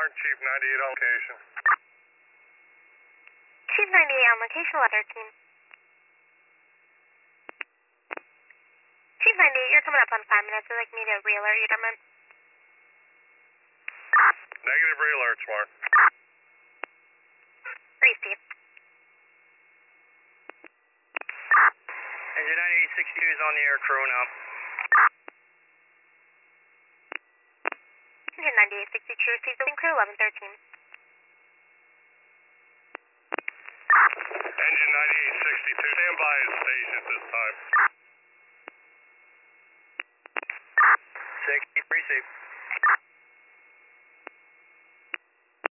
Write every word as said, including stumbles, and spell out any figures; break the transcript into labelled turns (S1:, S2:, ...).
S1: Smart, Chief ninety-eight on location.
S2: Chief ninety-eight on location, eleven thirteen. Chief ninety-eight, you're coming up on five minutes. I'd like me to re-alert you, Dermot.
S1: Negative re-alert, Smart.
S2: Three, Steve.
S3: Engine ninety-eight sixty-two is on the air, crew now.
S2: Engine ninety-eight sixty-two, received building crew, eleven thirteen.
S1: Engine ninety-eight sixty-two, stand by at station at this time.